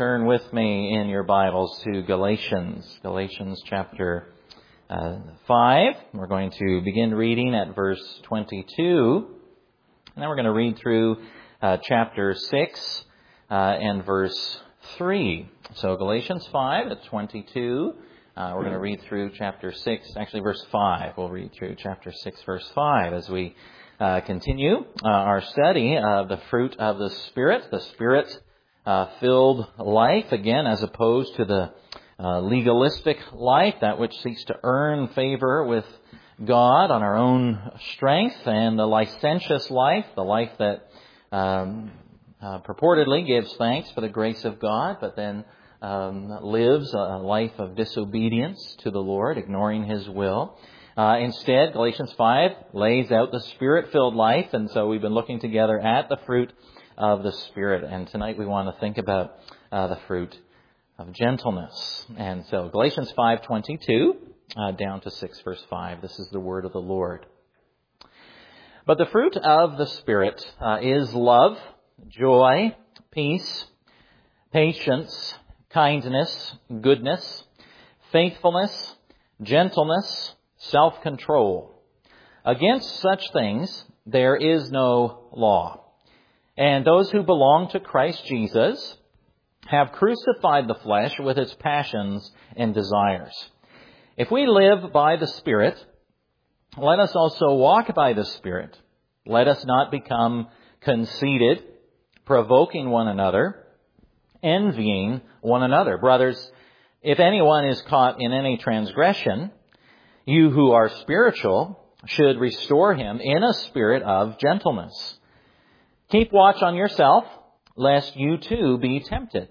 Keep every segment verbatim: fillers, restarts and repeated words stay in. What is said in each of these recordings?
turn with me in your Bibles to Galatians, Galatians chapter uh, five. We're going to begin reading at verse twenty-two, and then we're going to read through uh, chapter six uh, and verse three. So Galatians five at twenty-two. Uh, we're going to read through chapter six, actually verse five. We'll read through chapter six, verse five as we uh, continue uh, our study of the fruit of the Spirit, the Spirit-filled life, again, as opposed to the uh, legalistic life, that which seeks to earn favor with God on our own strength, and the licentious life, the life that um, uh, purportedly gives thanks for the grace of God, but then Um, lives a life of disobedience to the Lord, ignoring His will. Uh, instead, Galatians five lays out the Spirit-filled life, and so we've been looking together at the fruit of the Spirit. And tonight we want to think about uh, the fruit of gentleness. And so Galatians five twenty-two uh, down to six verse five. This is the word of the Lord. But the fruit of the Spirit uh, is love, joy, peace, patience, kindness, goodness, faithfulness, gentleness, self-control. Against such things there is no law. And those who belong to Christ Jesus have crucified the flesh with its passions and desires. If we live by the Spirit, let us also walk by the Spirit. Let us not become conceited, provoking one another, envying one another. Brothers, if anyone is caught in any transgression, you who are spiritual should restore him in a spirit of gentleness. Keep watch on yourself, lest you too be tempted.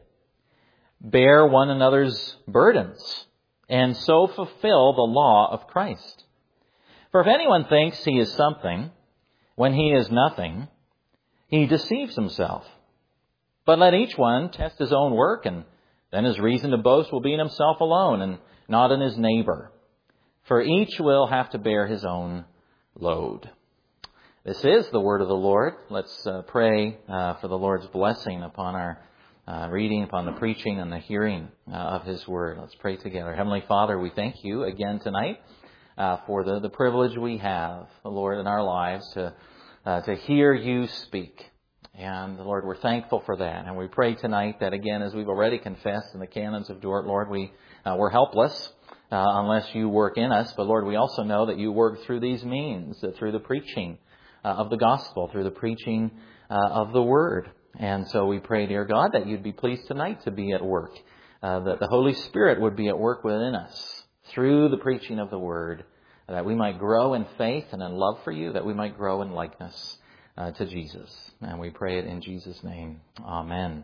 Bear one another's burdens, and so fulfill the law of Christ. For if anyone thinks he is something, when he is nothing, he deceives himself. But let each one test his own work, and then his reason to boast will be in himself alone and not in his neighbor. For each will have to bear his own load. This is the word of the Lord. Let's uh, pray uh, for the Lord's blessing upon our uh, reading, upon the preaching and the hearing uh, of His word. Let's pray together. Heavenly Father, we thank you again tonight uh, for the, the privilege we have, Lord, in our lives to uh, to hear you speak. And, Lord, we're thankful for that. And we pray tonight that, again, as we've already confessed in the canons of Dort, Lord, we, uh, we're helpless uh, unless you work in us. But, Lord, we also know that you work through these means, uh, through the preaching uh, of the gospel, through the preaching uh, of the word. And so we pray, dear God, that you'd be pleased tonight to be at work, uh, that the Holy Spirit would be at work within us through the preaching of the word, that we might grow in faith and in love for you, that we might grow in likeness Uh, to Jesus. And we pray it in Jesus' name. Amen.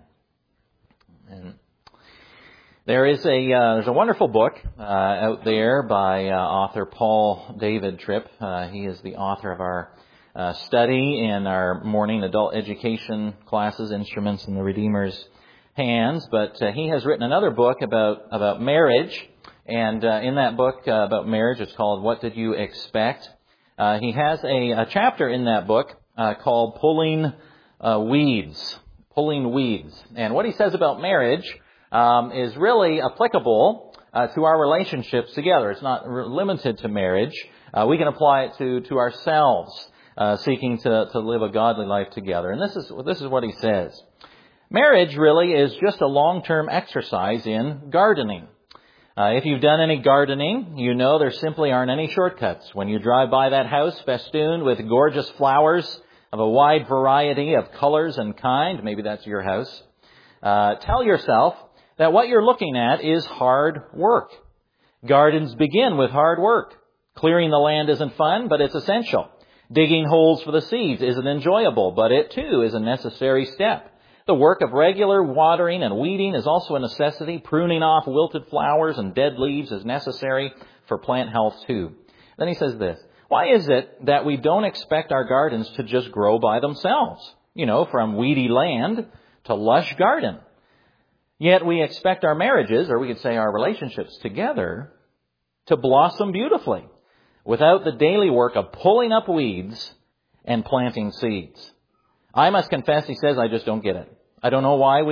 And there is a uh, there's a wonderful book uh, out there by uh, author Paul David Tripp. Uh, he is the author of our uh, study in our morning adult education classes, Instruments in the Redeemer's Hands. But uh, he has written another book about about marriage, and uh, in that book uh, about marriage, it's called "What Did You Expect?" Uh, he has a, a chapter in that book Uh, called Pulling uh, Weeds. Pulling Weeds. And what he says about marriage um, is really applicable uh, to our relationships together. It's not re- limited to marriage. Uh, we can apply it to, to ourselves, uh, seeking to, to live a godly life together. And this is, this is what he says. Marriage really is just a long-term exercise in gardening. Uh, if you've done any gardening, you know there simply aren't any shortcuts. When you drive by that house festooned with gorgeous flowers of a wide variety of colors and kind, maybe that's your house, uh, tell yourself that what you're looking at is hard work. Gardens begin with hard work. Clearing the land isn't fun, but it's essential. Digging holes for the seeds isn't enjoyable, but it too is a necessary step. The work of regular watering and weeding is also a necessity. Pruning off wilted flowers and dead leaves is necessary for plant health too. Then he says this: why is it that we don't expect our gardens to just grow by themselves? You know, from weedy land to lush garden. Yet we expect our marriages, or we could say our relationships together, to blossom beautifully without the daily work of pulling up weeds and planting seeds. I must confess, he says, I just don't get it. I don't know why we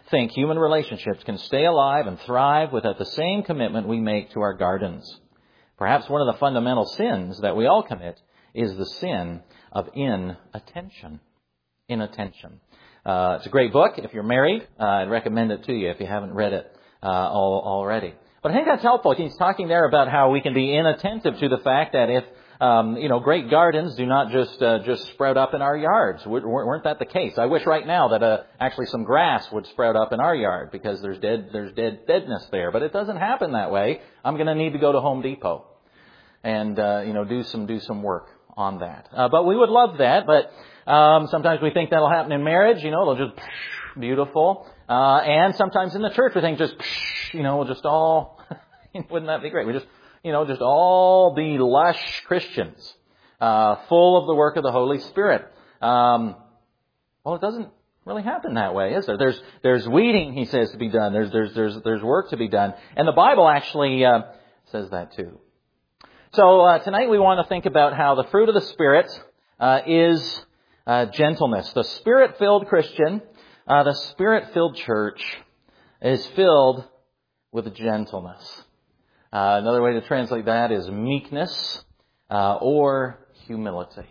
think human relationships can stay alive and thrive without the same commitment we make to our gardens. Perhaps one of the fundamental sins that we all commit is the sin of inattention. Inattention. Uh, it's a great book. If you're married, uh, I'd recommend it to you if you haven't read it uh, all, already. But I think that's helpful. He's talking there about how we can be inattentive to the fact that if Um, you know, great gardens do not just uh, just sprout up in our yards. W- weren't that the case? I wish right now that uh, actually some grass would sprout up in our yard because there's dead there's dead deadness there. But it doesn't happen that way. I'm going to need to go to Home Depot and uh, you know do some do some work on that. Uh, but we would love that. But um, sometimes we think that'll happen in marriage. You know, they'll just beautiful. Uh, and sometimes in the church we think just you know we'll just all wouldn't that be great? We just You know, just all be lush Christians, uh, full of the work of the Holy Spirit. Um, well, it doesn't really happen that way, is there? There's there's weeding, he says, to be done. There's there's there's there's work to be done, and the Bible actually uh, says that too. So uh, tonight we want to think about how the fruit of the Spirit uh, is uh, gentleness. The Spirit-filled Christian, uh, the Spirit-filled church, is filled with gentleness. Uh, another way to translate that is meekness uh, or humility.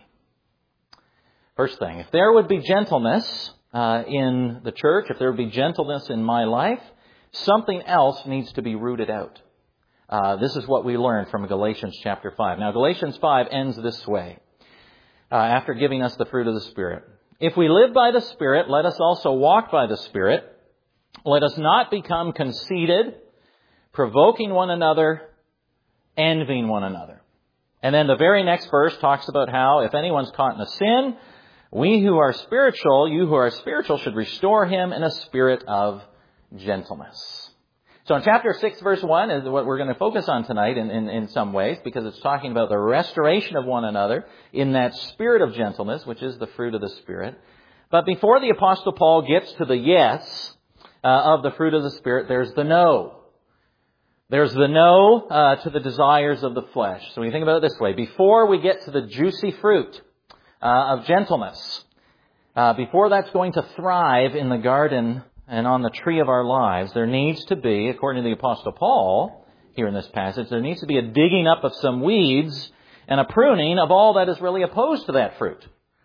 First thing, if there would be gentleness uh, in the church, if there would be gentleness in my life, something else needs to be rooted out. Uh, this is what we learned from Galatians chapter five. Now, Galatians five ends this way, uh, after giving us the fruit of the Spirit. If we live by the Spirit, let us also walk by the Spirit. Let us not become conceited, provoking one another, envying one another. And then the very next verse talks about how if anyone's caught in a sin, we who are spiritual, you who are spiritual, should restore him in a spirit of gentleness. So in chapter six, verse one is what we're going to focus on tonight in, in, in some ways, because it's talking about the restoration of one another in that spirit of gentleness, which is the fruit of the Spirit. But before the Apostle Paul gets to the yes uh, of the fruit of the Spirit, there's the no. There's the no uh, to the desires of the flesh. So when you think about it this way, before we get to the juicy fruit uh, of gentleness, uh, before that's going to thrive in the garden and on the tree of our lives, there needs to be, according to the Apostle Paul here in this passage, there needs to be a digging up of some weeds and a pruning of all that is really opposed to that fruit.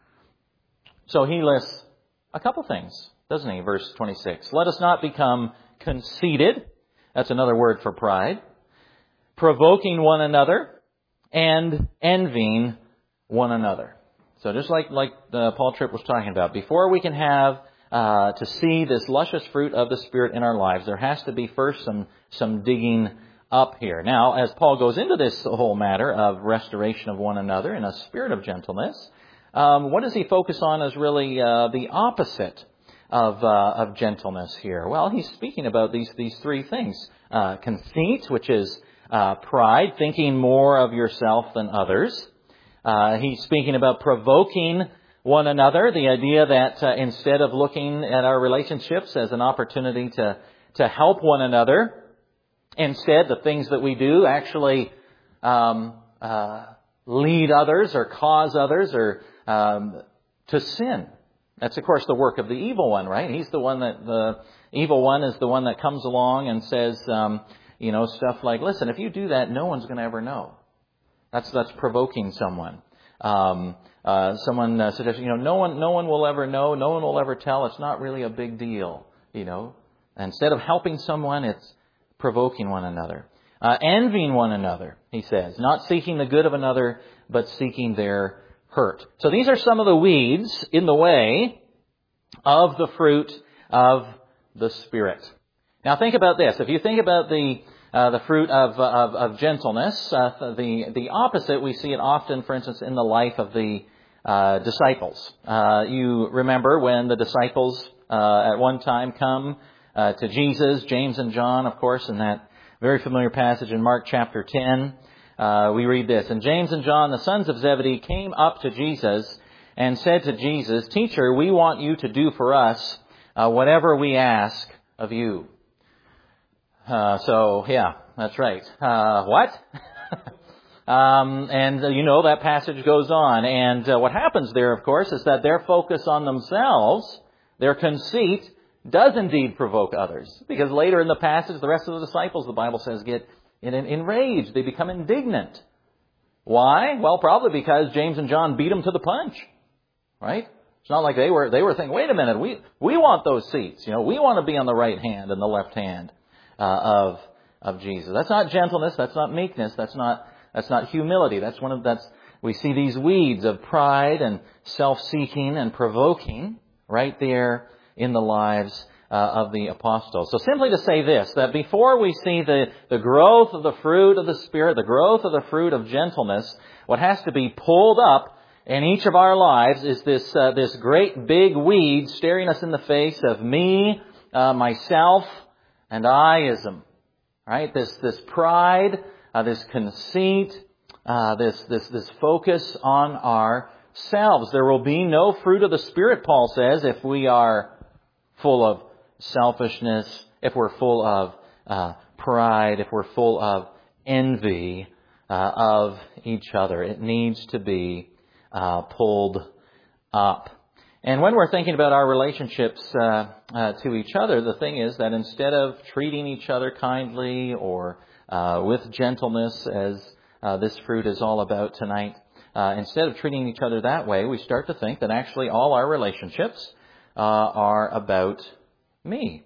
So he lists a couple things, doesn't he? Verse twenty-six. Let us not become conceited. That's another word for pride. Provoking one another and envying one another. So just like, like uh, Paul Tripp was talking about, before we can have uh, to see this luscious fruit of the Spirit in our lives, there has to be first some, some digging up here. Now, as Paul goes into this whole matter of restoration of one another in a spirit of gentleness, um, what does he focus on as really uh, the opposite Of, uh, of gentleness here? Well, he's speaking about these these three things. Uh, conceit, which is uh, pride, thinking more of yourself than others. Uh, he's speaking about provoking one another, the idea that uh, instead of looking at our relationships as an opportunity to, to help one another, instead the things that we do actually um, uh, lead others or cause others or um, to sin. That's, of course, the work of the evil one, right? He's the one that, the evil one is the one that comes along and says, um, you know, stuff like, listen, if you do that, no one's going to ever know. That's, that's provoking someone. Um, uh, someone uh, suggests, you know, no one, no one will ever know, no one will ever tell, it's not really a big deal, you know. Instead of helping someone, it's provoking one another. Uh, envying one another, he says, not seeking the good of another, but seeking their hurt. So these are some of the weeds in the way of the fruit of the Spirit. Now think about this. If you think about the uh, the fruit of of, of gentleness, uh, the the opposite, we see it often, for instance, in the life of the uh, disciples. Uh, you remember when the disciples uh, at one time come uh, to Jesus, James and John, of course, in that very familiar passage in Mark chapter ten. Uh, we read this, and James and John, the sons of Zebedee, came up to Jesus and said to Jesus, Teacher, we want you to do for us uh, whatever we ask of you. Uh, so, yeah, that's right. Uh, what? um, and, uh, you know, that passage goes on. And uh, what happens there, of course, is that their focus on themselves, their conceit, does indeed provoke others. Because later in the passage, the rest of the disciples, the Bible says, get enraged. They become indignant. Why? Well, probably because James and John beat them to the punch. Right? It's not like they were they were thinking, wait a minute, we, we want those seats. You know, we want to be on the right hand and the left hand uh, of of Jesus. That's not gentleness. That's not meekness. That's not that's not humility. That's one of that's we see these weeds of pride and self-seeking and provoking right there in the lives uh, of the apostles. So simply to say this, that before we see the, the growth of the fruit of the Spirit, the growth of the fruit of gentleness, what has to be pulled up in each of our lives is this uh, this great big weed staring us in the face of me, uh, myself, and I-ism. Right? This this pride, uh, this conceit, uh, this this this focus on ourselves. There will be no fruit of the Spirit, Paul says, if we are full of selfishness, if we're full of uh, pride, if we're full of envy uh, of each other. It needs to be uh, pulled up. And when we're thinking about our relationships uh, uh, to each other, the thing is that instead of treating each other kindly or uh, with gentleness, as uh, this fruit is all about tonight, uh, instead of treating each other that way, we start to think that actually all our relationships uh, are about me.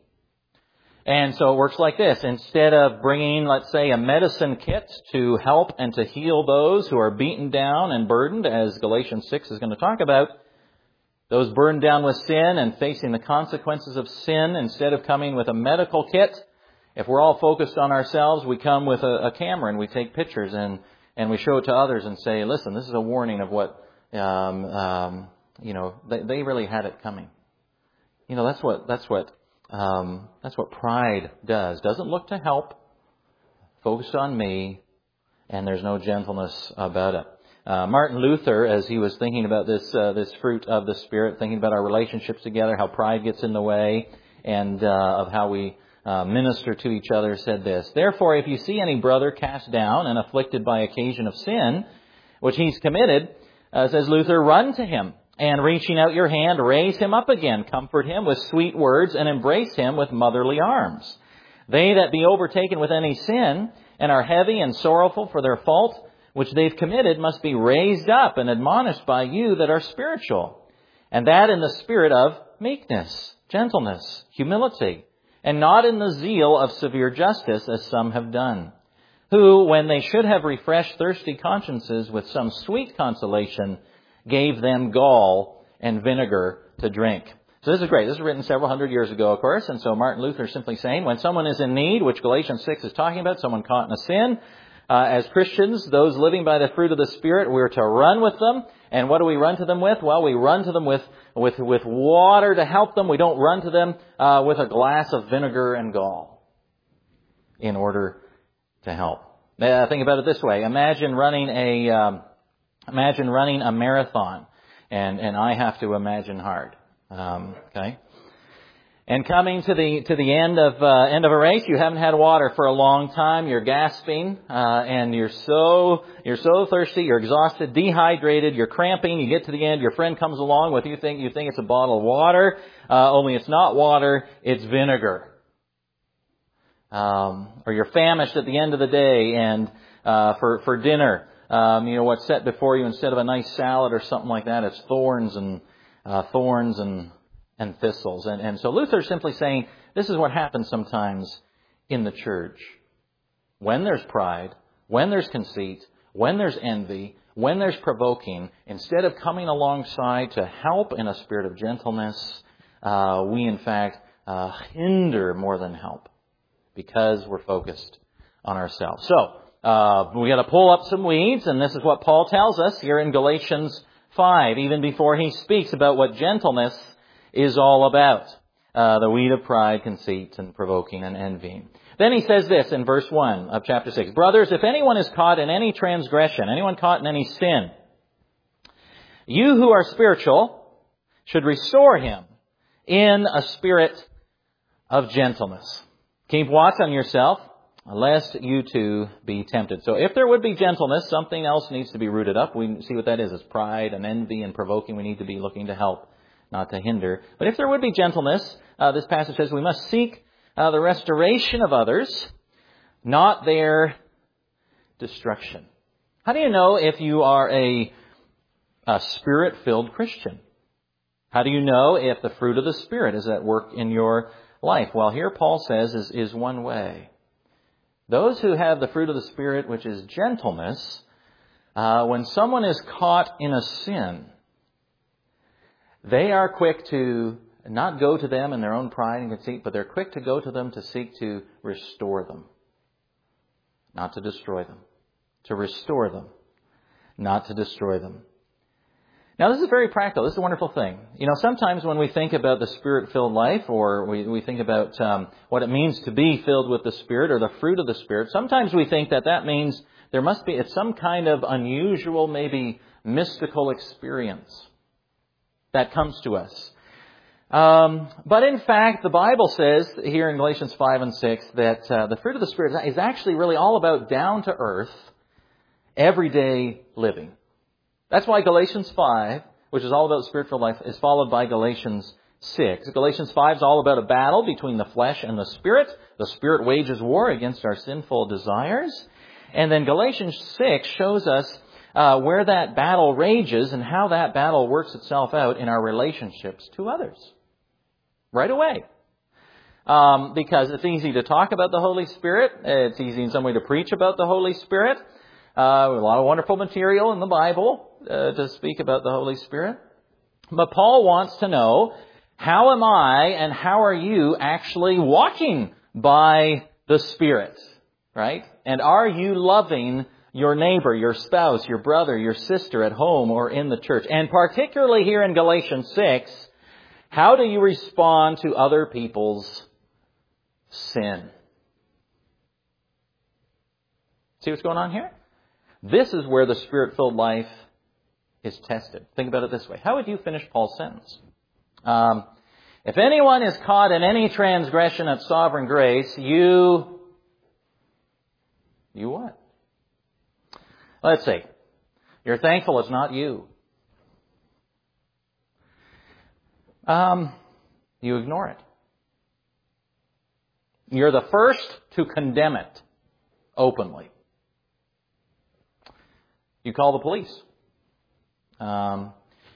And so it works like this. Instead of bringing, let's say, a medicine kit to help and to heal those who are beaten down and burdened, as Galatians six is going to talk about, those burdened down with sin and facing the consequences of sin, instead of coming with a medical kit, if we're all focused on ourselves, we come with a, a camera and we take pictures and, and we show it to others and say, listen, this is a warning of what, um, um, you know, they, they really had it coming. You know, that's what, that's what, um, that's what pride does. Doesn't look to help, focused on me, and there's no gentleness about it. Uh, Martin Luther, as he was thinking about this uh, this fruit of the Spirit, thinking about our relationships together, how pride gets in the way, and uh, of how we uh, minister to each other, said this: "Therefore, if you see any brother cast down and afflicted by occasion of sin, which he's committed, uh, says Luther, run to him, and reaching out your hand, raise him up again, comfort him with sweet words, and embrace him with motherly arms. They that be overtaken with any sin, and are heavy and sorrowful for their fault, which they've committed, must be raised up and admonished by you that are spiritual, and that in the spirit of meekness, gentleness, humility, and not in the zeal of severe justice, as some have done, who, when they should have refreshed thirsty consciences with some sweet consolation, gave them gall and vinegar to drink." So this is great. This was written several hundred years ago, of course, and so Martin Luther is simply saying, when someone is in need, which Galatians six is talking about, someone caught in a sin, Uh, as Christians, those living by the fruit of the Spirit, we're to run with them. And what do we run to them with? Well, we run to them with, with, with water to help them. We don't run to them uh, with a glass of vinegar and gall in order to help. Uh, think about it this way. Imagine running a, um, imagine running a marathon. And, and I have to imagine hard. Um, okay. And coming to the to the end of uh, end of a race, you haven't had water for a long time. You're gasping, uh, and you're so you're so thirsty. You're exhausted, dehydrated. You're cramping. You get to the end. Your friend comes along with you think you think it's a bottle of water, uh, only it's not water. It's vinegar. Um, or you're famished at the end of the day, and uh, for for dinner, um, you know what's set before you instead of a nice salad or something like that, it's thorns and uh, thorns and. and thistles. And, and so Luther's simply saying this is what happens sometimes in the church. When there's pride, when there's conceit, when there's envy, when there's provoking, instead of coming alongside to help in a spirit of gentleness, uh, we in fact uh, hinder more than help because we're focused on ourselves. So uh, we got to pull up some weeds, and this is what Paul tells us here in Galatians five, even before he speaks about what gentleness is all about. Uh, the weed of pride, conceit, and provoking and envying. Then he says this in verse one of chapter six. "Brothers, if anyone is caught in any transgression, anyone caught in any sin, you who are spiritual should restore him in a spirit of gentleness. Keep watch on yourself, lest you too be tempted." So if there would be gentleness, something else needs to be rooted up. We see what that is. It's pride and envy and provoking. We need to be looking to help not to hinder. But if there would be gentleness, uh, this passage says we must seek uh, the restoration of others, not their destruction. How do you know if you are a, a Spirit-filled Christian? How do you know if the fruit of the Spirit is at work in your life? Well, here Paul says is, is one way. Those who have the fruit of the Spirit, which is gentleness, uh, when someone is caught in a sin, they are quick to not go to them in their own pride and conceit, but they're quick to go to them to seek to restore them. Not to destroy them. To restore them. Not to destroy them. Now, this is very practical. This is a wonderful thing. You know, sometimes when we think about the Spirit-filled life, or we, we think about um, what it means to be filled with the Spirit, or the fruit of the Spirit, sometimes we think that that means there must be it's some kind of unusual, maybe mystical experience that comes to us. Um, but in fact, the Bible says here in Galatians five and six that uh, the fruit of the Spirit is actually really all about down-to-earth, everyday living. That's why Galatians five, which is all about Spirit-filled life, is followed by Galatians six. Galatians five is all about a battle between the flesh and the Spirit. The Spirit wages war against our sinful desires. And then Galatians six shows us uh, where that battle rages and how that battle works itself out in our relationships to others. Right away. Um, because it's easy to talk about the Holy Spirit. It's easy in some way to preach about the Holy Spirit. Uh, a lot of wonderful material in the Bible uh, to speak about the Holy Spirit. But Paul wants to know, how am I and how are you actually walking by the Spirit? Right? And are you loving your neighbor, your spouse, your brother, your sister at home or in the church? And particularly here in Galatians six, how do you respond to other people's sin? See what's going on here? This is where the Spirit-filled life is tested. Think about it this way. How would you finish Paul's sentence? Um, if anyone is caught in any transgression of sovereign grace, you... You what? Let's see. You're thankful it's not you. Um, you ignore it. You're the first to condemn it openly. You call the police. Um,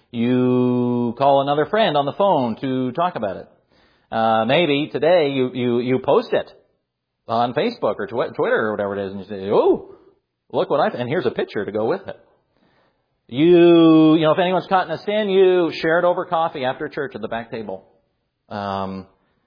you call another friend on the phone to talk about it. Uh, maybe today you, you, you post it on Facebook or tw- Twitter or whatever it is, and you say, "Oh, look what I..." And here's a picture to go with it. You, you know, if anyone's caught in a sin, you share it over coffee after church at the back table. Um,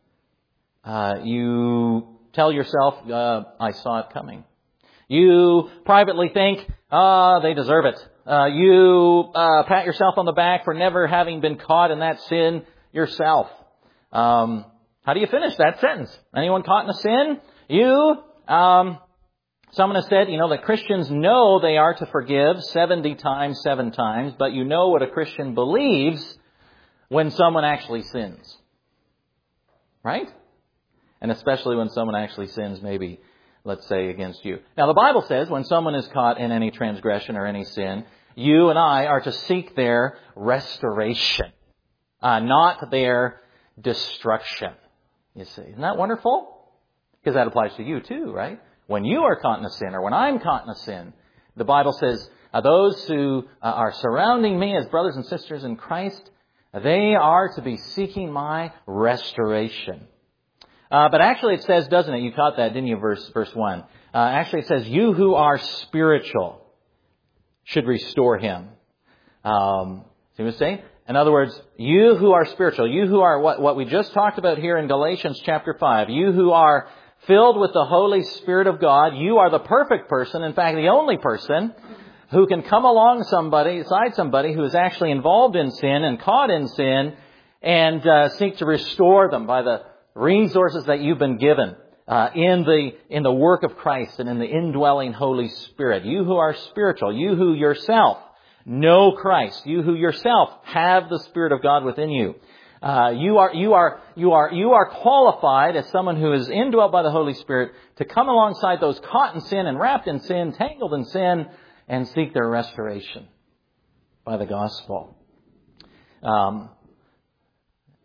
uh, you tell yourself, uh, "I saw it coming." You privately think, "Ah, oh, they deserve it." Uh, you uh, pat yourself on the back for never having been caught in that sin yourself. Um, how do you finish that sentence? Anyone caught in a sin? You, um, someone has said, you know, that Christians know they are to forgive seventy times, seven times, but you know what a Christian believes when someone actually sins. Right? And especially when someone actually sins, maybe, let's say, against you. Now, the Bible says when someone is caught in any transgression or any sin, you and I are to seek their restoration, uh, not their destruction. You see, isn't that wonderful? Because that applies to you too, right? When you are caught in a sin, or when I'm caught in a sin, the Bible says uh, those who uh, are surrounding me as brothers and sisters in Christ, they are to be seeking my restoration. Uh, but actually it says, doesn't it? You caught that, didn't you? Verse, verse one. Uh, actually it says, you who are spiritual should restore him. Um, see what I'm saying? In other words, you who are spiritual, you who are what, what we just talked about here in Galatians chapter five, you who are filled with the Holy Spirit of God, you are the perfect person, in fact, the only person who can come along somebody, beside somebody who is actually involved in sin and caught in sin and uh, seek to restore them by the resources that you've been given uh, in the in the work of Christ and in the indwelling Holy Spirit. You who are spiritual, you who yourself know Christ, you who yourself have the Spirit of God within you. Uh, you are you are you are you are qualified as someone who is indwelt by the Holy Spirit to come alongside those caught in sin and wrapped in sin, tangled in sin, and seek their restoration by the gospel. Um,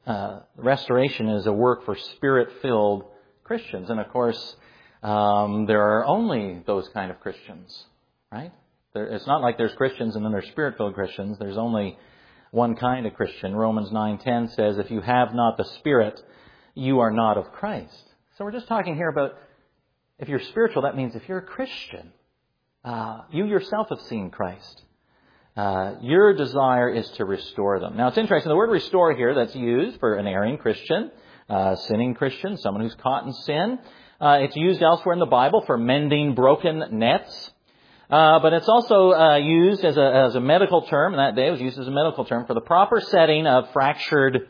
uh, restoration is a work for Spirit-filled Christians. And of course, um, there are only those kind of Christians, right? There, it's not like there's Christians and then there's Spirit-filled Christians. There's only one kind of Christian. Romans nine ten says, if you have not the Spirit, you are not of Christ. So we're just talking here about if you're spiritual, that means if you're a Christian, uh, you yourself have seen Christ. Uh, your desire is to restore them. Now, it's interesting. The word restore here that's used for an erring Christian, uh, sinning Christian, someone who's caught in sin. Uh, it's used elsewhere in the Bible for mending broken nets. Uh, but it's also uh, used as a, as a medical term. In that day, it was used as a medical term for the proper setting of fractured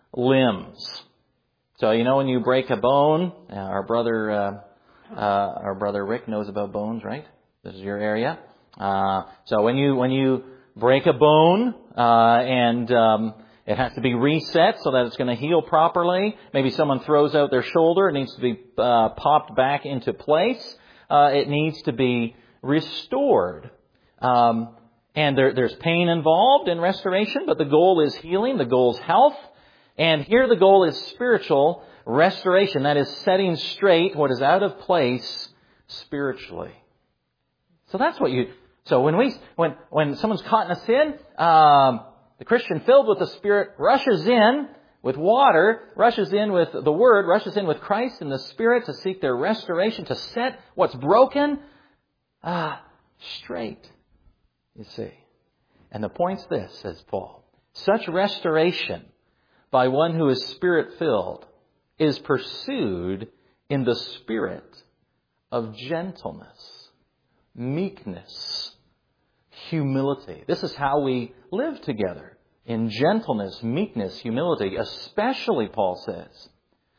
limbs. So, you know, when you break a bone, uh, our brother, uh, uh, our brother Rick knows about bones, right? This is your area. Uh, so when you, when you break a bone, uh, and, um, it has to be reset so that it's going to heal properly. Maybe someone throws out their shoulder. It needs to be, uh, popped back into place. Uh, it needs to be restored. Um, and there, there's pain involved in restoration, but the goal is healing. The goal is health. And here the goal is spiritual restoration. That is setting straight what is out of place spiritually. So that's what you, so when we, when, when someone's caught in a sin, um, the Christian filled with the Spirit rushes in with water, rushes in with the Word, rushes in with Christ and the Spirit to seek their restoration, to set what's broken, ah, straight, you see. And the point's this, says Paul. Such restoration by one who is Spirit-filled is pursued in the spirit of gentleness, meekness, humility. This is how we live together, in gentleness, meekness, humility, especially, Paul says,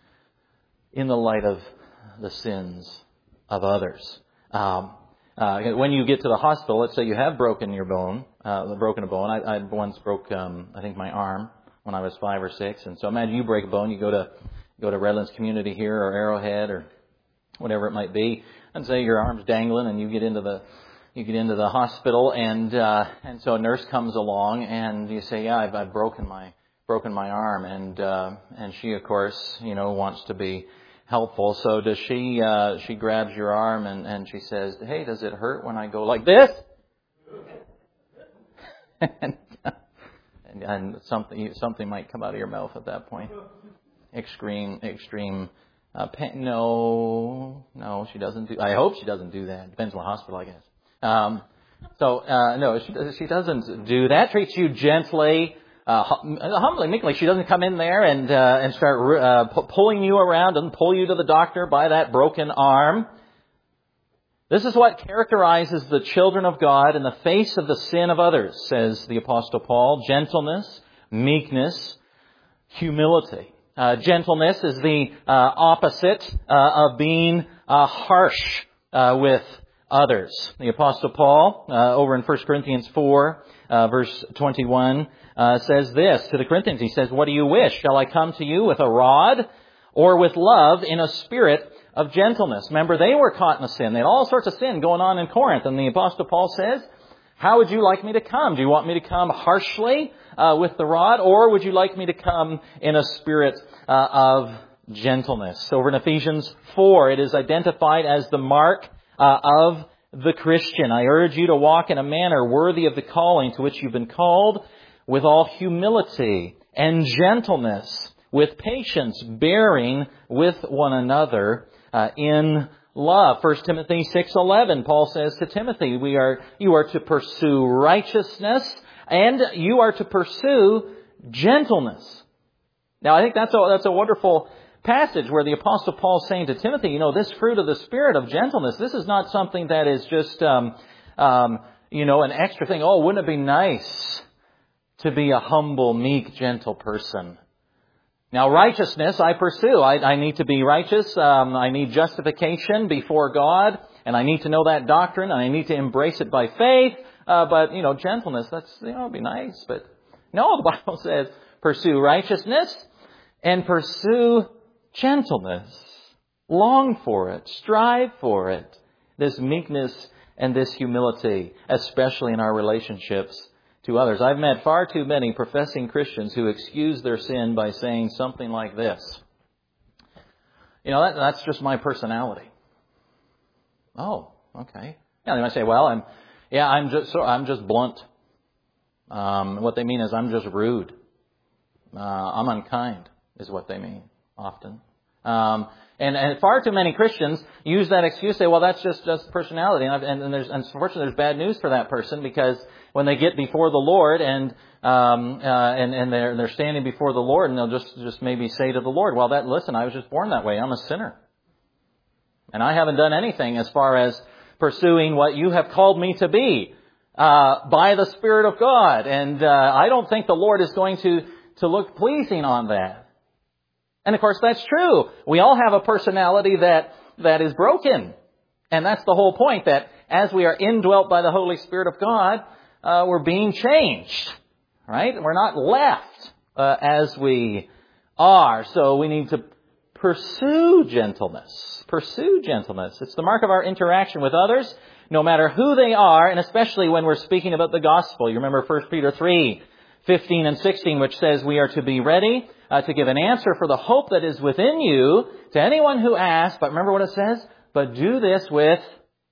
in the light of the sins of others. Um, uh, when you get to the hospital, let's say you have broken your bone, uh, broken a bone. I, I once broke, um, I think, my arm when I was five or six. And so imagine you break a bone, you go to go to Redlands Community here or Arrowhead or whatever it might be, and say your arm's dangling and you get into the you get into the hospital, and uh, and so a nurse comes along and you say, yeah, I've, I've broken my broken my arm, and uh, and she of course you know wants to be helpful. So does she uh, she grabs your arm and, and she says, hey, does it hurt when I go like this? and, and, and something something might come out of your mouth at that point. Extreme extreme uh, pain. No, no, she doesn't do. I hope she doesn't do that. Depends on the hospital, I guess. Um, so, uh, no, she, she doesn't do that. Treats you gently, uh, humbly, meekly. She doesn't come in there and, uh, and start, uh, pu- pulling you around and pull you to the doctor by that broken arm. This is what characterizes the children of God in the face of the sin of others, says the Apostle Paul. Gentleness, meekness, humility. Uh, gentleness is the, uh, opposite, uh, of being, uh, harsh, uh, with others. The Apostle Paul, uh, over in First Corinthians four, uh, verse twenty-one, uh, says this to the Corinthians. He says, what do you wish? Shall I come to you with a rod or with love in a spirit of gentleness? Remember, they were caught in a sin. They had all sorts of sin going on in Corinth. And the Apostle Paul says, how would you like me to come? Do you want me to come harshly, uh, with the rod, or would you like me to come in a spirit, uh, of gentleness? Over in Ephesians four, it is identified as the mark Uh, of the Christian. I urge you to walk in a manner worthy of the calling to which you've been called, with all humility and gentleness, with patience, bearing with one another uh, in love. First Timothy six eleven, Paul says to Timothy, "We are you are to pursue righteousness, and you are to pursue gentleness." Now, I think that's a that's a wonderful passage where the Apostle Paul is saying to Timothy, you know, this fruit of the Spirit of gentleness, this is not something that is just, um, um, you know, an extra thing. Oh, wouldn't it be nice to be a humble, meek, gentle person? Now, righteousness I pursue. I, I need to be righteous. Um, I need justification before God, and I need to know that doctrine, and I need to embrace it by faith. Uh, but, you know, gentleness, that's, you know, it'd be nice. But no, the Bible says pursue righteousness and pursue gentleness. Long for it. Strive for it. This meekness and this humility, especially in our relationships to others. I've met far too many professing Christians who excuse their sin by saying something like this. You know, that, that's just my personality. Oh, okay. Yeah, they might say, well, I'm, yeah, I'm just, so I'm just blunt. Um, what they mean is I'm just rude. Uh, I'm unkind is what they mean often. Um, and, and far too many Christians use that excuse, say, well, that's just, just personality. And, I've, and, and there's, unfortunately, there's bad news for that person, because when they get before the Lord and, um, uh, and, and they're, they're standing before the Lord, and they'll just, just maybe say to the Lord, well, that, listen, I was just born that way. I'm a sinner. And I haven't done anything as far as pursuing what you have called me to be, uh, by the Spirit of God. And, uh, I don't think the Lord is going to, to look pleasing on that. And of course, that's true. We all have a personality that, that is broken. And that's the whole point, that as we are indwelt by the Holy Spirit of God, uh, we're being changed, right? We're not left, uh, as we are. So we need to pursue gentleness. Pursue gentleness. It's the mark of our interaction with others, no matter who they are, and especially when we're speaking about the gospel. You remember First Peter three, fifteen and sixteen, which says we are to be ready uh, to give an answer for the hope that is within you to anyone who asks. But remember what it says? But do this with,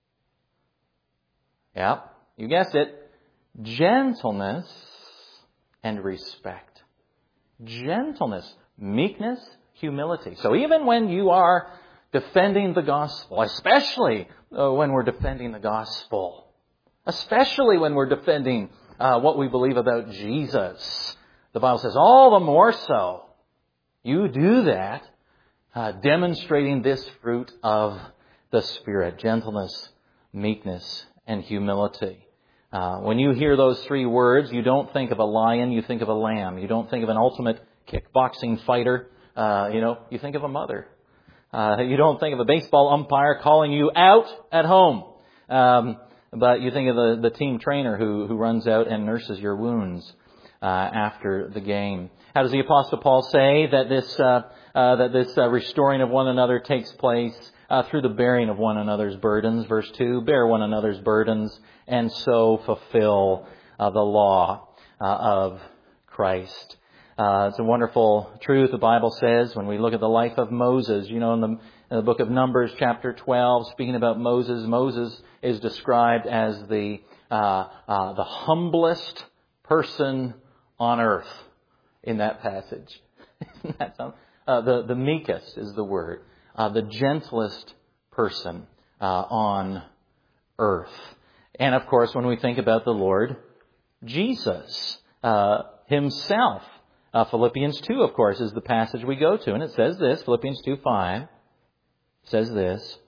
yeah, you guessed it, gentleness and respect. Gentleness, meekness, humility. So even when you are defending the gospel, especially uh, when we're defending the gospel, especially when we're defending uh, what we believe about Jesus, the Bible says all the more so, you do that, uh, demonstrating this fruit of the Spirit, gentleness, meekness, and humility. Uh, when you hear those three words, you don't think of a lion, you think of a lamb. You don't think of an ultimate kickboxing fighter, uh, you know, you think of a mother. Uh, you don't think of a baseball umpire calling you out at home. Um, but you think of the, the team trainer who, who runs out and nurses your wounds uh, after the game. How does the Apostle Paul say that this uh, uh, that this uh, restoring of one another takes place? Uh, through the bearing of one another's burdens. Verse two, bear one another's burdens and so fulfill uh, the law uh, of Christ. Uh, it's a wonderful truth. The Bible says when we look at the life of Moses, you know, in the, in the book of Numbers chapter twelve, speaking about Moses, Moses is described as the uh, uh, the humblest person on earth in that passage. Isn't that something? Uh, the, the meekest is the word. Uh, the gentlest person uh, on earth. And of course, when we think about the Lord Jesus uh, himself, uh, Philippians two, of course, is the passage we go to. And it says this, Philippians two five says this,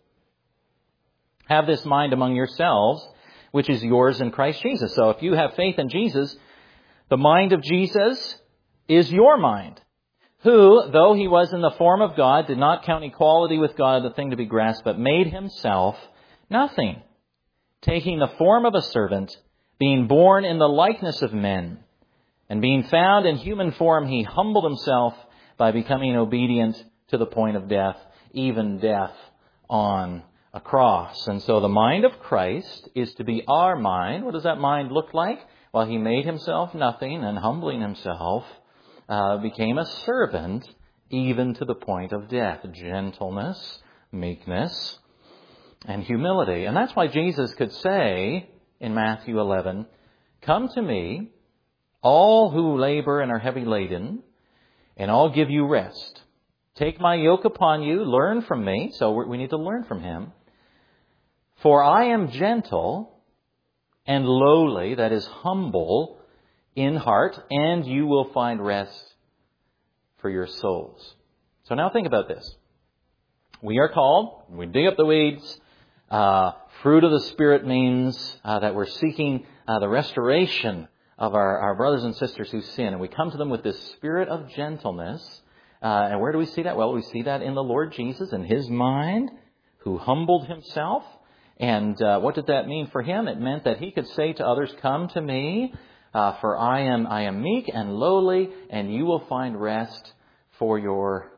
have this mind among yourselves, which is yours in Christ Jesus. So if you have faith in Jesus, the mind of Jesus is your mind. Who, though he was in the form of God, did not count equality with God a thing to be grasped, but made himself nothing, taking the form of a servant, being born in the likeness of men, and being found in human form, he humbled himself by becoming obedient to the point of death, even death on a cross. And so the mind of Christ is to be our mind. What does that mind look like? Well, he made himself nothing, and humbling himself, Uh, became a servant even to the point of death. Gentleness, meekness, and humility. And that's why Jesus could say in Matthew eleven, come to me, all who labor and are heavy laden, and I'll give you rest. Take my yoke upon you, learn from me. So we need to learn from him. For I am gentle and lowly, that is humble, in heart, and you will find rest for your souls. So now think about this. We are called, we dig up the weeds, uh, fruit of the Spirit means uh, that we're seeking uh, the restoration of our, our brothers and sisters who sin. And we come to them with this spirit of gentleness. Uh, and where do we see that? Well, we see that in the Lord Jesus and his mind, who humbled himself. And uh, what did that mean for him? It meant that he could say to others, come to me, Uh, for I am I am meek and lowly, and you will find rest for your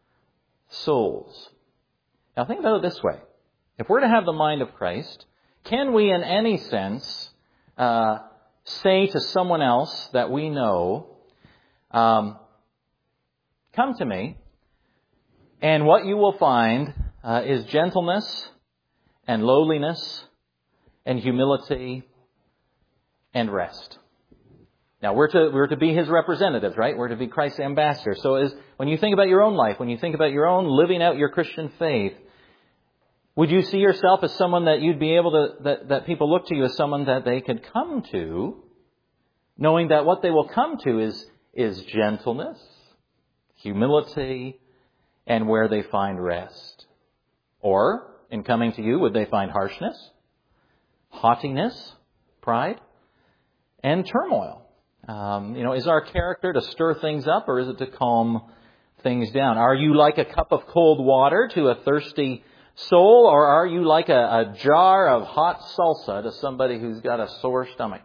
souls. Now think about it this way. If we're to have the mind of Christ, can we in any sense uh, say to someone else that we know, um, come to me, and what you will find uh, is gentleness and lowliness and humility and rest. Now, we're to, we're to be His representatives, right? We're to be Christ's ambassadors. So as, when you think about your own life, when you think about your own living out your Christian faith, would you see yourself as someone that you'd be able to, that, that people look to you as someone that they could come to, knowing that what they will come to is, is gentleness, humility, and where they find rest? Or, in coming to you, would they find harshness, haughtiness, pride, and turmoil? Um, you know, is our character to stir things up, or is it to calm things down? Are you like a cup of cold water to a thirsty soul, or are you like a, a jar of hot salsa to somebody who's got a sore stomach?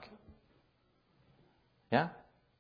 Yeah?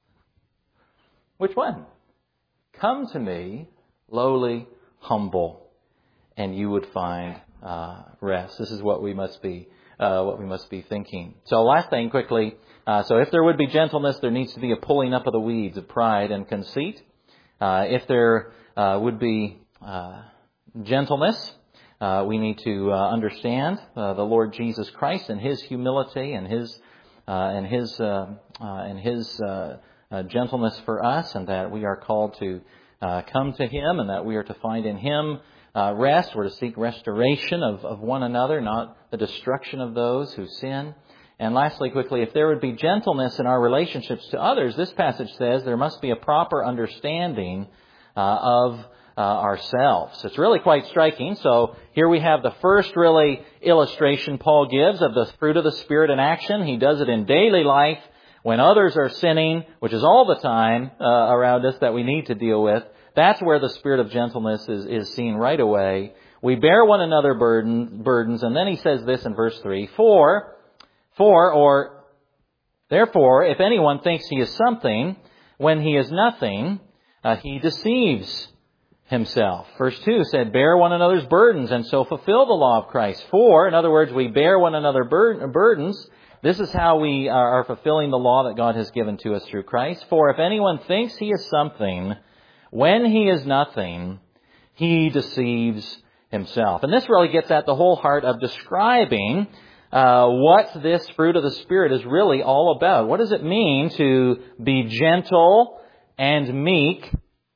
Which one? Come to me, lowly, humble, and you would find uh, rest. This is what we must be, uh, what we must be thinking. So, last thing, quickly. Uh, so, if there would be gentleness, there needs to be a pulling up of the weeds of pride and conceit. Uh, if there uh, would be uh, gentleness, uh, we need to uh, understand uh, the Lord Jesus Christ and His humility and His uh, and His uh, uh, and His uh, uh, gentleness for us, and that we are called to Uh, come to Him, and that we are to find in Him uh, rest. We're to seek restoration of, of one another, not the destruction of those who sin. And lastly, quickly, if there would be gentleness in our relationships to others, this passage says there must be a proper understanding uh, of uh, ourselves. It's really quite striking. So here we have the first really illustration Paul gives of the fruit of the Spirit in action. He does it in daily life. When others are sinning, which is all the time uh, around us that we need to deal with, that's where the spirit of gentleness is, is seen right away. We bear one another burden, burdens, and then he says this in verse three, For, for, or, therefore, if anyone thinks he is something when he is nothing, uh, he deceives himself. Verse two said, Bear one another's burdens, and so fulfill the law of Christ. For, in other words, we bear one another bur- burdens. This is how we are fulfilling the law that God has given to us through Christ. For if anyone thinks he is something when he is nothing, he deceives himself. And this really gets at the whole heart of describing uh, what this fruit of the Spirit is really all about. What does it mean to be gentle and meek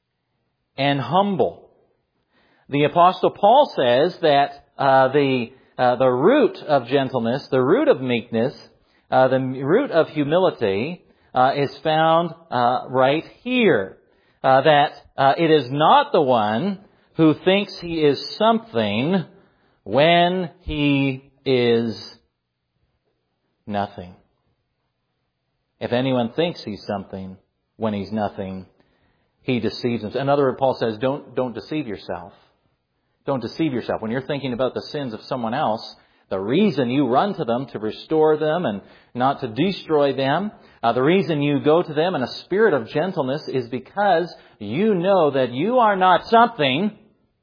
and humble? The Apostle Paul says that uh, the uh, the root of gentleness, the root of meekness, Uh, the root of humility uh, is found uh, right here. Uh, that uh, it is not the one who thinks he is something when he is nothing. If anyone thinks he's something when he's nothing, he deceives himself. In other words, Paul says, don't, don't deceive yourself. Don't deceive yourself. When you're thinking about the sins of someone else, the reason you run to them to restore them and not to destroy them, uh, the reason you go to them in a spirit of gentleness is because you know that you are not something,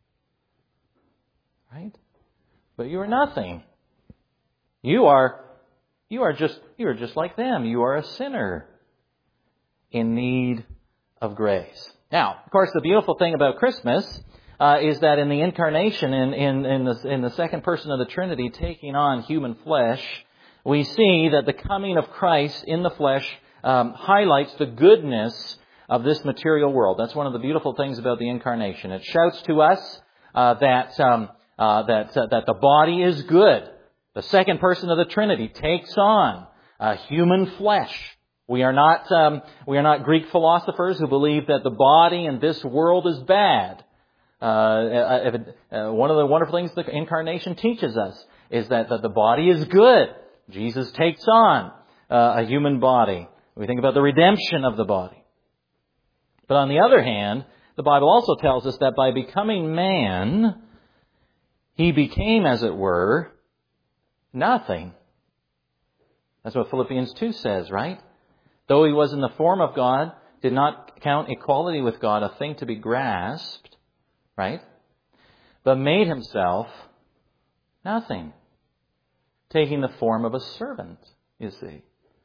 right? But you are nothing. You are, you are just, you are just like them. You are a sinner in need of grace. Now, of course, the beautiful thing about Christmas Uh, is that in the incarnation, in, in, in, the, in the second person of the Trinity taking on human flesh, we see that the coming of Christ in the flesh um, highlights the goodness of this material world. That's one of the beautiful things about the incarnation. It shouts to us uh, that um, uh, that uh, that the body is good. The second person of the Trinity takes on uh, human flesh. We are not um, we are not Greek philosophers who believe that the body in this world is bad. Uh, uh, uh, one of the wonderful things the incarnation teaches us is that, that the body is good. Jesus takes on uh, a human body. We think about the redemption of the body. But on the other hand, the Bible also tells us that by becoming man, He became, as it were, nothing. That's what Philippians two says, right? Though He was in the form of God, did not count equality with God a thing to be grasped, right? But made Himself nothing, taking the form of a servant, you see.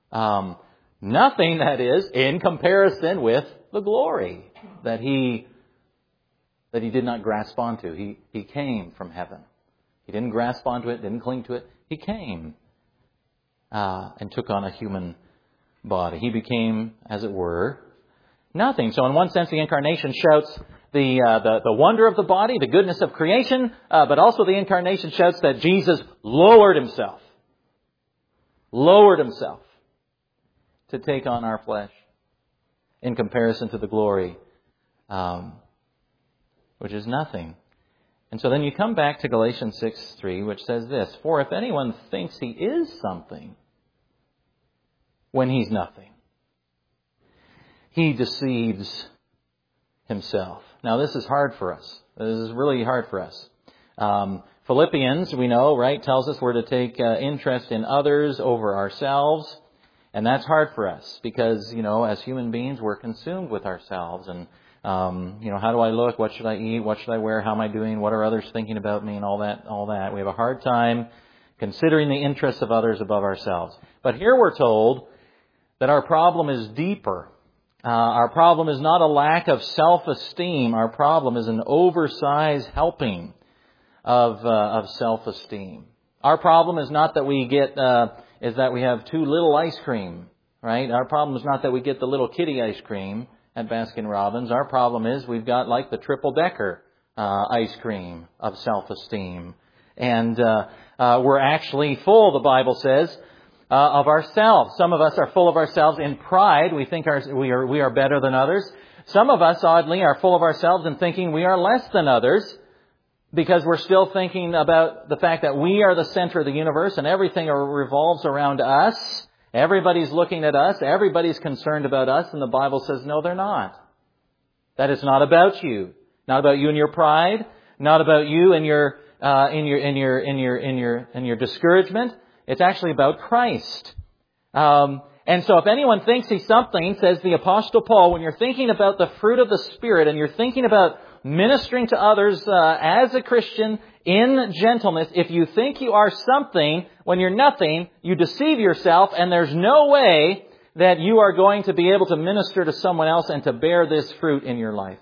Um, nothing, that is, in comparison with the glory that he that he did not grasp onto. He, he came from heaven. He didn't grasp onto it, didn't cling to it. He came uh, and took on a human body. He became, as it were, nothing. So in one sense, the incarnation shouts the uh, the, the wonder of the body, the goodness of creation, uh, but also the incarnation shouts that Jesus lowered himself. Lowered himself to take on our flesh in comparison to the glory, um, which is nothing. And so then you come back to Galatians six three, which says this, "For if anyone thinks he is something when he's nothing, he deceives himself." Now this is hard for us. This is really hard for us. Um, Philippians, we know, right, tells us we're to take uh, interest in others over ourselves. And that's hard for us because, you know, as human beings, we're consumed with ourselves. And, um, you know, how do I look? What should I eat? What should I wear? How am I doing? What are others thinking about me? And all that, all that. We have a hard time considering the interests of others above ourselves. But here we're told that our problem is deeper. Uh, our problem is not a lack of self-esteem. Our problem is an oversized helping of uh, of self-esteem. Our problem is not that we get uh, is that we have too little ice cream, right? Our problem is not that we get the little kitty ice cream at Baskin Robbins. Our problem is we've got like the triple decker uh, ice cream of self-esteem, and uh, uh, we're actually full. The Bible says. Uh, of ourselves. Some of us are full of ourselves in pride. We think our, we are we are better than others. Some of us, oddly, are full of ourselves in thinking we are less than others because we're still thinking about the fact that we are the center of the universe and everything revolves around us. Everybody's looking at us. Everybody's concerned about us. And the Bible says, no, they're not. That is not about you. Not about you and your pride. Not about you and your uh, in your in your in your in your in your discouragement. It's actually about Christ. Um, and so if anyone thinks he's something, says the Apostle Paul, when you're thinking about the fruit of the Spirit and you're thinking about ministering to others uh, as a Christian in gentleness, if you think you are something when you're nothing, you deceive yourself, and there's no way that you are going to be able to minister to someone else and to bear this fruit in your life.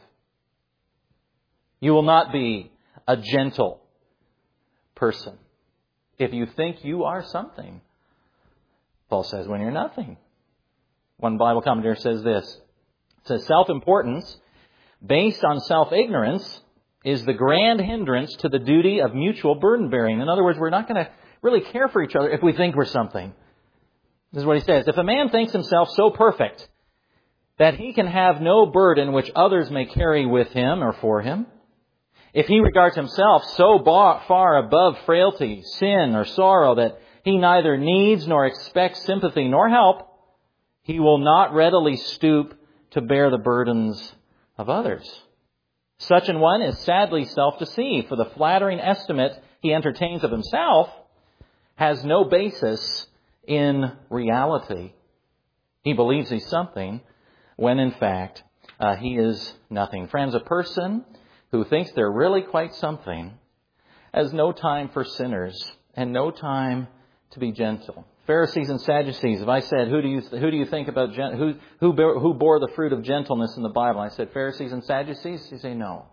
You will not be a gentle person if you think you are something. Paul says when you're nothing. One Bible commentator says this. It says self-importance based on self-ignorance is the grand hindrance to the duty of mutual burden-bearing. In other words, we're not going to really care for each other if we think we're something. This is what he says. If a man thinks himself so perfect that he can have no burden which others may carry with him or for him, if he regards himself so far above frailty, sin, or sorrow that he neither needs nor expects sympathy nor help, he will not readily stoop to bear the burdens of others. Such an one is sadly self-deceived, for the flattering estimate he entertains of himself has no basis in reality. He believes he's something when in fact uh, he is nothing. Friends, a person who thinks they're really quite something has no time for sinners and no time to be gentle. Pharisees and Sadducees, if I said, who do you who do you think about gen- who who bore, who bore the fruit of gentleness in the Bible? I said Pharisees and Sadducees. You say no.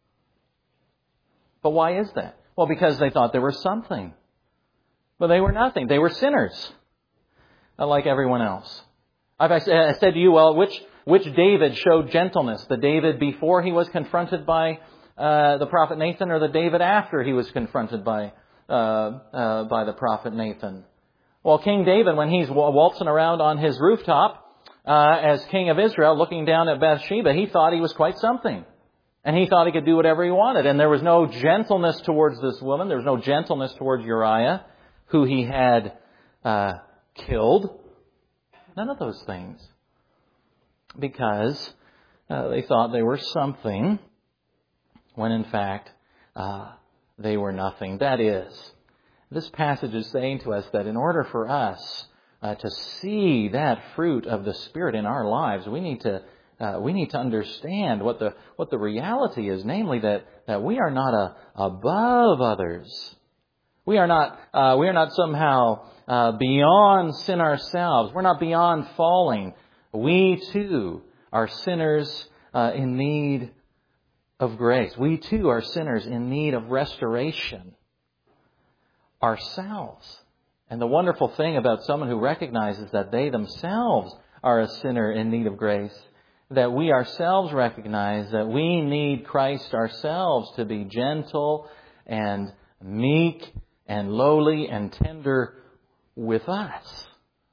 But why is that? Well, because they thought they were something, but they were nothing. They were sinners, like everyone else. If I said to you, well, which which David showed gentleness? The David before he was confronted by uh, the prophet Nathan, or the David after he was confronted by uh, uh, by the prophet Nathan? Well, King David, when he's waltzing around on his rooftop uh, as king of Israel, looking down at Bathsheba, he thought he was quite something. And he thought he could do whatever he wanted. And there was no gentleness towards this woman. There was no gentleness towards Uriah, who he had uh, killed. None of those things. Because uh, they thought they were something, when in fact uh, they were nothing. That is, this passage is saying to us that in order for us uh, to see that fruit of the Spirit in our lives, we need to uh, we need to understand what the what the reality is, namely that that we are not a, above others. We are not uh, we are not somehow uh, beyond sin ourselves. We're not beyond falling. We too are sinners uh, in need of grace. We too are sinners in need of restoration ourselves. And the wonderful thing about someone who recognizes that they themselves are a sinner in need of grace, that we ourselves recognize that we need Christ ourselves to be gentle and meek and lowly and tender with us.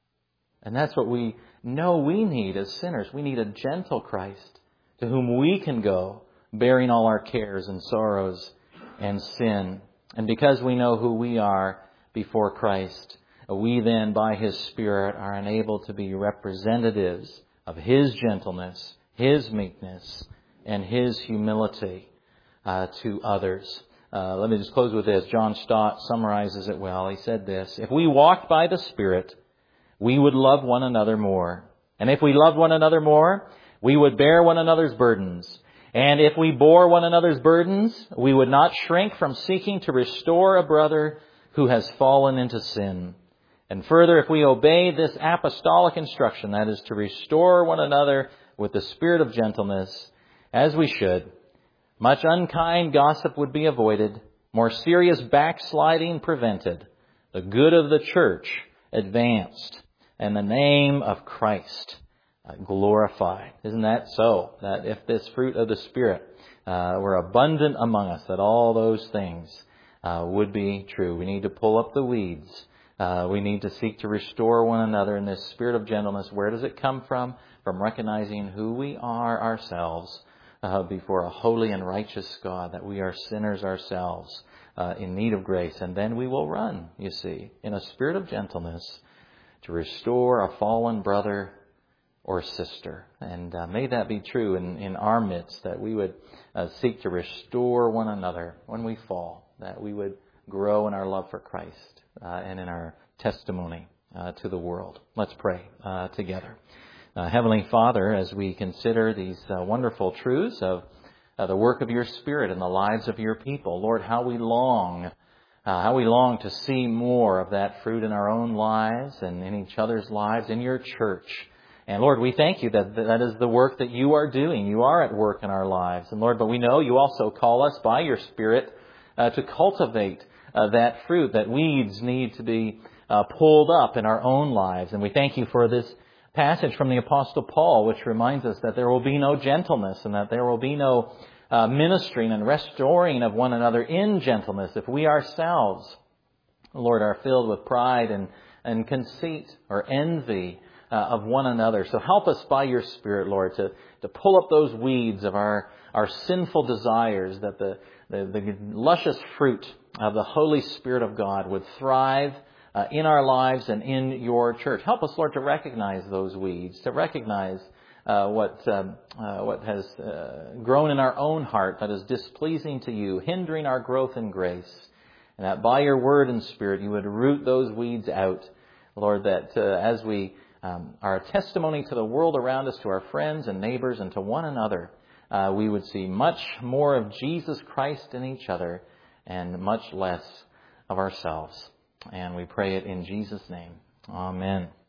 And that's what we know we need as sinners. We need a gentle Christ to whom we can go, bearing all our cares and sorrows and sin. And because we know who we are before Christ, we then, by His Spirit, are enabled to be representatives of His gentleness, His meekness, and His humility uh, to others. Uh, let me just close with this. John Stott summarizes it well. He said this: if we walked by the Spirit, we would love one another more. And if we loved one another more, we would bear one another's burdens. And if we bore one another's burdens, we would not shrink from seeking to restore a brother who has fallen into sin. And further, if we obey this apostolic instruction, that is to restore one another with the spirit of gentleness, as we should, much unkind gossip would be avoided, more serious backsliding prevented, the good of the church advanced, and the name of Christ uh, glorified. Isn't that so? That if this fruit of the Spirit uh, were abundant among us, that all those things uh, would be true. We need to pull up the weeds. Uh, we need to seek to restore one another in this spirit of gentleness. Where does it come from? From recognizing who we are ourselves uh, before a holy and righteous God, that we are sinners ourselves uh, in need of grace. And then we will run, you see, in a spirit of gentleness to restore a fallen brother or sister. And uh, may that be true in, in our midst, that we would uh, seek to restore one another when we fall, that we would grow in our love for Christ uh, and in our testimony uh, to the world. Let's pray uh, together. Uh, Heavenly Father, as we consider these uh, wonderful truths of uh, the work of your Spirit in the lives of your people, Lord, how we long, uh, how we long to see more of that fruit in our own lives and in each other's lives, in your church. And Lord, we thank you that that is the work that you are doing. You are at work in our lives. And Lord, but we know you also call us by your Spirit uh, to cultivate uh, that fruit, that weeds need to be uh, pulled up in our own lives. And we thank you for this passage from the Apostle Paul, which reminds us that there will be no gentleness and that there will be no uh, ministering and restoring of one another in gentleness if we ourselves, Lord, are filled with pride and, and conceit or envy uh, of one another. So help us by your Spirit, Lord, to, to pull up those weeds of our, our sinful desires, that the, the, the luscious fruit of the Holy Spirit of God would thrive Uh, in our lives and in your church. Help us, Lord, to recognize those weeds, to recognize uh, what um, uh, what has uh, grown in our own heart that is displeasing to you, hindering our growth in grace, and that by your word and Spirit you would root those weeds out, Lord, that uh, as we um, are a testimony to the world around us, to our friends and neighbors and to one another, uh, we would see much more of Jesus Christ in each other and much less of ourselves. And we pray it in Jesus' name. Amen.